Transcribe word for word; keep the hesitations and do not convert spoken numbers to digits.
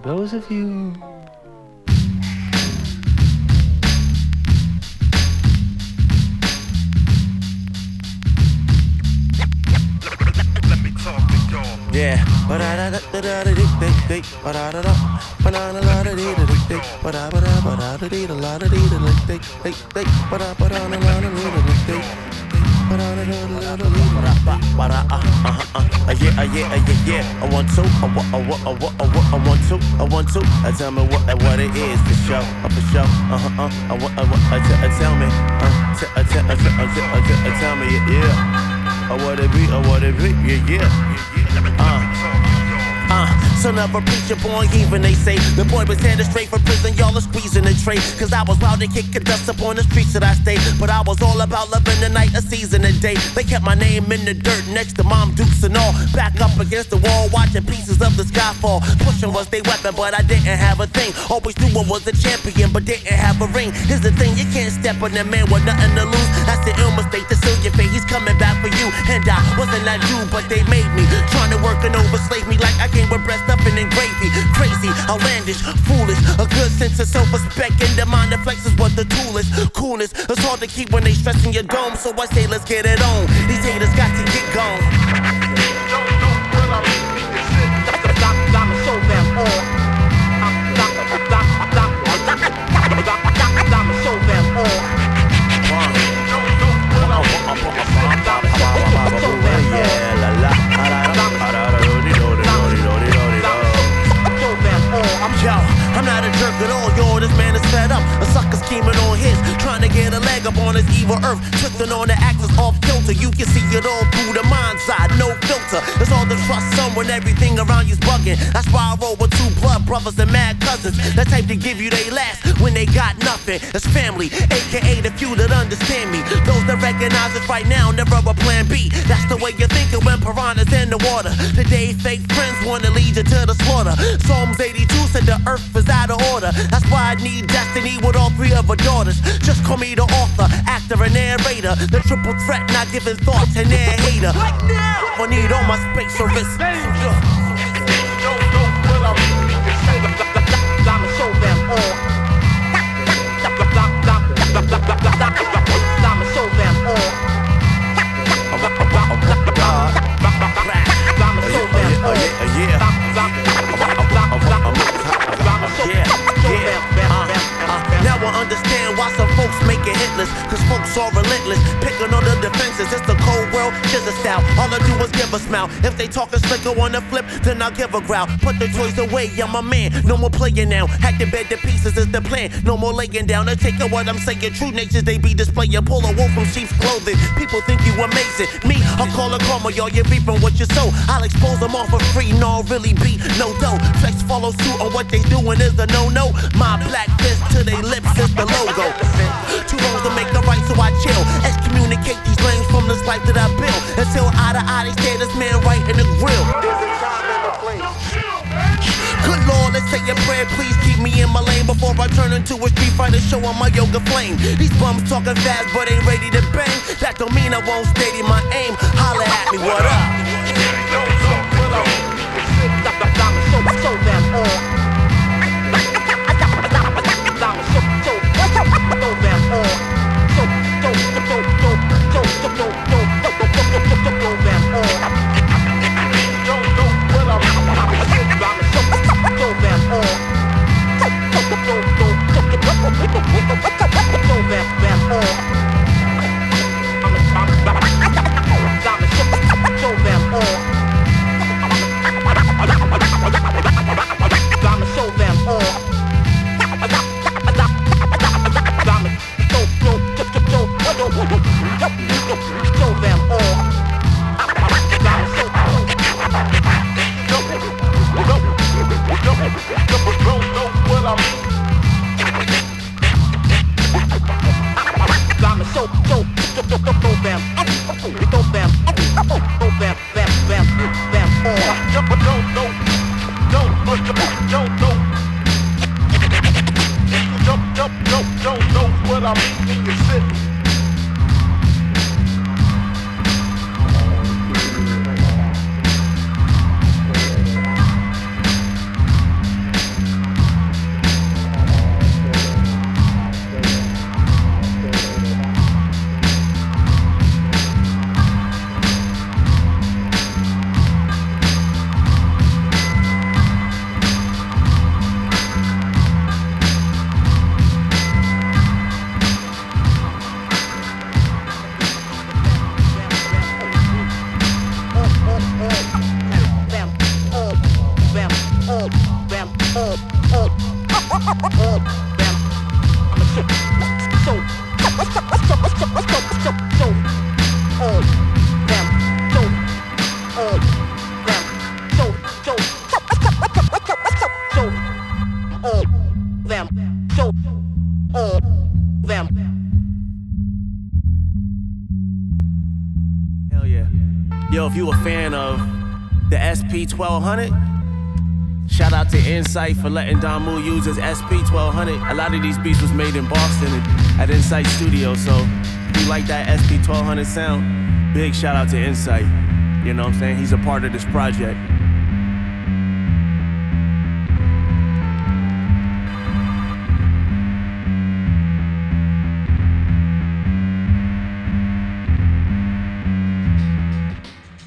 those of you yeah, but I da da da da da da but I da da but I da da da da da but I but I but I da da la da da da da but I but I da da da da but I da da da da but I uh uh uh yeah yeah yeah yeah I want to I want I want I want I want to I want to tell me what what it is for sure for sure uh uh I want I want tell me uh tell tell me yeah I want it be I want it be yeah yeah uh Uh, son of a preacher born even they say the boy was headed straight for prison, y'all are squeezing the tray. Cause I was wild and kicking dust up on the streets that I stayed. But I was all about loving the night, a season, a day. They kept my name in the dirt next to Mom Dukes and all. Back up against the wall, watching pieces of the sky fall. Pushing was their weapon, but I didn't have a thing. Always knew I was a champion, but didn't have a ring. Here's the thing, you can't step on that man with nothing to lose. That's the ill mistake, to seal your fate, he's coming back for you. And I wasn't that dude, but they made me. Trying to work and overslave me like I came with breast stuffing and gravy. Crazy, outlandish, foolish. A good sense of self-respect and the mind that flexes what the tool is. Coolness, it's hard to keep when they stressing your dome. So I say let's get it on. These haters got to get gone. I'ma show them all. I'ma show them all. Yeah, la la. Yo, I'm not a jerk at all, yo, this man is fed up. A sucker scheming on his, trying to get a leg up on his evil earth. Twisting on the axis off kilter, you can see it all through the mind's eye, no filter. It's all to trust someone, everything around you's bugging. That's why I roll with two blood brothers and mad cousins. That type to give you they last when they got nothing. It's family, aka the few that understand me. Those that recognize us right now, never a plan B. That's the way you think of when piranhas in the water. Today fake friends wanna lead you to the slaughter. Psalms eighty-two said the earth is out of order. That's why I need destiny with all three of her daughters. Just call me the author, actor, and narrator. The triple threat, not giving thought to their hater. Right now, I need all my space or risk. I'ma show them all. I'ma show them all. I'ma show them all. Yeah, yeah, uh, uh, now I understand why some folks make it hitless. Cause folks are relentless, picking on the defenses. It's the cold world, just a style. All I do is give a smile. If they talking slicker on the flip, then I'll give a growl. Put the toys away, I'm a man, no more playing now. Hack the bed to pieces is the plan, no more laying down. They take what I'm saying, true natures they be displaying. Pull a wolf from sheep's clothing, people think you amazing. Me, I'll call a karma, y'all, you're reaping what you sow. I'll expose them all for free, no really be no dough. Flex follow suit on what they doing is a no-no. My black fist to their lips is the logo. Two wrongs to make the right, so I chill. Excommunicate these lanes from this life that I build. Until eye to eye, they stare this man right in the grill. Good Lord, let's say a prayer, please keep me in my lane before I turn into a street fighter show on my yoga flame. These bums talking fast, but ain't ready to bang. That don't mean I won't steady my aim. Holla at me, what up? I'ma show them all. I'ma show them all. Show, show, show, show, show, show, show, show them all. Don't know what I'm. I'ma show, show them all. Show, show, show, show, show them all. I'ma show, show them all. I'ma show them all. Show them all. I'ma show, show, show them, show them, show them, them, them, them all. Don't, don't, don't, don't, don't. Don't, don't, don't, don't know what I mean in your city. Hell yeah. Yo, if you a fan of the S P twelve hundred, shout out to Insight for letting Damu use his S P twelve hundred. A lot of these beats was made in Boston at Insight Studio, so if you like that S P twelve hundred sound, big shout out to Insight. You know what I'm saying? He's a part of this project.